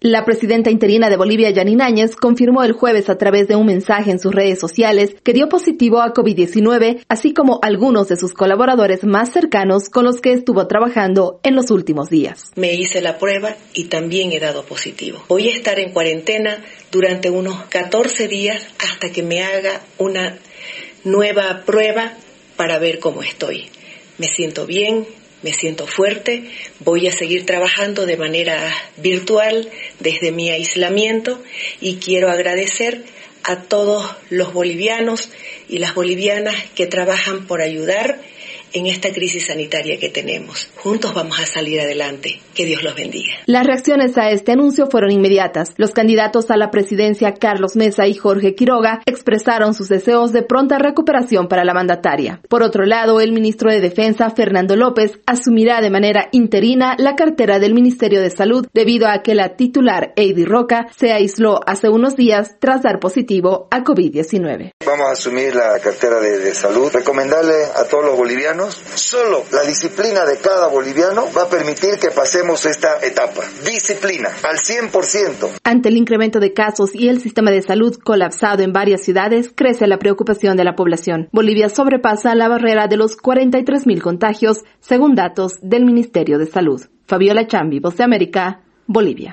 La presidenta interina de Bolivia, Janine Áñez, confirmó el jueves a través de un mensaje en sus redes sociales que dio positivo a COVID-19, así como algunos de sus colaboradores más cercanos con los que estuvo trabajando en los últimos días. Me hice la prueba y también he dado positivo. Voy a estar en cuarentena durante unos 14 días hasta que me haga una nueva prueba para ver cómo estoy. Me siento bien. Me siento fuerte, voy a seguir trabajando de manera virtual desde mi aislamiento y quiero agradecer a todos los bolivianos y las bolivianas que trabajan por ayudar en esta crisis sanitaria que tenemos. Juntos vamos a salir adelante. Que Dios los bendiga. Las reacciones a este anuncio fueron inmediatas. Los candidatos a la presidencia Carlos Mesa y Jorge Quiroga expresaron sus deseos de pronta recuperación para la mandataria. Por otro lado, el ministro de Defensa, Fernando López, asumirá de manera interina la cartera del Ministerio de Salud debido a que la titular, Eidy Roca, se aisló hace unos días tras dar positivo a COVID-19. Vamos a asumir la cartera de salud. Recomendarle a todos los bolivianos, solo la disciplina de cada boliviano va a permitir que pasemos esta etapa. Disciplina, al 100%. Ante el incremento de casos y el sistema de salud colapsado en varias ciudades, crece la preocupación de la población. Bolivia sobrepasa la barrera de los 43,000 contagios, según datos del Ministerio de Salud. Fabiola Chambi, Voz de América, Bolivia.